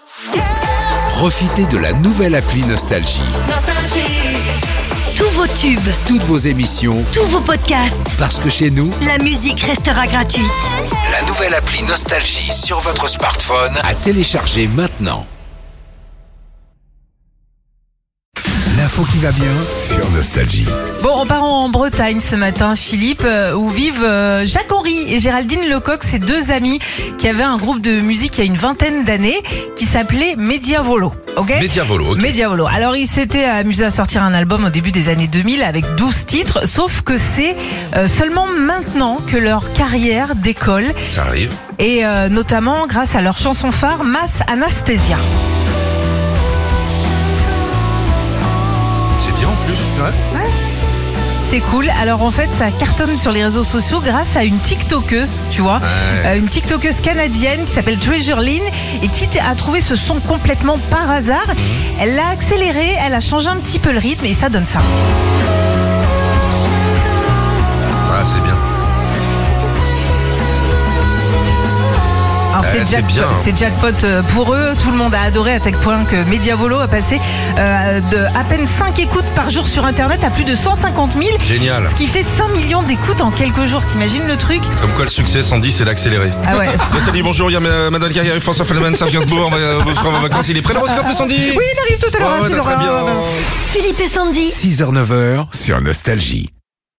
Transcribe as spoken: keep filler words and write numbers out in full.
Profitez de la nouvelle appli Nostalgie. Tous vos tubes, Toutes vos émissions, tous vos podcasts, parce que chez nous, la musique restera gratuite. la nouvelle appli Nostalgie sur votre smartphone à télécharger maintenant. L'info qui va bien sur Nostalgie. Bon, on part en Bretagne ce matin, Philippe, euh, où vivent euh, Jacques-Henri et Géraldine Lecoq, ces deux amis qui avaient un groupe de musique il y a une vingtaine d'années qui s'appelait Mediavolo. Ok ? Mediavolo, ok. Mediavolo. Alors, ils s'étaient amusés à sortir un album au début des années deux mille avec douze titres, sauf que c'est euh, seulement maintenant que leur carrière décolle, Ça arrive. et euh, notamment grâce à leur chanson phare Mass Anastasia. C'est bien en plus. Ouais. C'est cool. Alors en fait, ça cartonne sur les réseaux sociaux grâce à une TikTokeuse, tu vois, Ouais. euh, une TikTokeuse canadienne qui s'appelle Treasure Lynn et qui a trouvé ce son complètement par hasard. Elle l'a accéléré, elle a changé un petit peu le rythme et ça donne ça. Ah, c'est bien. Alors Ouais, c'est c'est jackpot, bien, hein. c'est jackpot euh, pour eux. Tout le monde a adoré à tel point que Mediavolo a passé euh, de à peine cinq écoutes par jour sur Internet à plus de cent cinquante mille. Génial. Ce qui fait cinq millions d'écoutes en quelques jours. T'imagines le truc ? Comme quoi le succès, Sandy, c'est l'accélérer. Ah ouais. Sandy, bonjour, il y a ma- Madame qui arrive, François Feldman, Saint-Gainsbourg, on va vous prendre en vacances. Il est prêt l'horoscope, le Sandy? Oui, il arrive tout à l'heure. Ouais, à ouais, six heures. très bien. Philippe et Sandy. six heures neuf heures sur Nostalgie.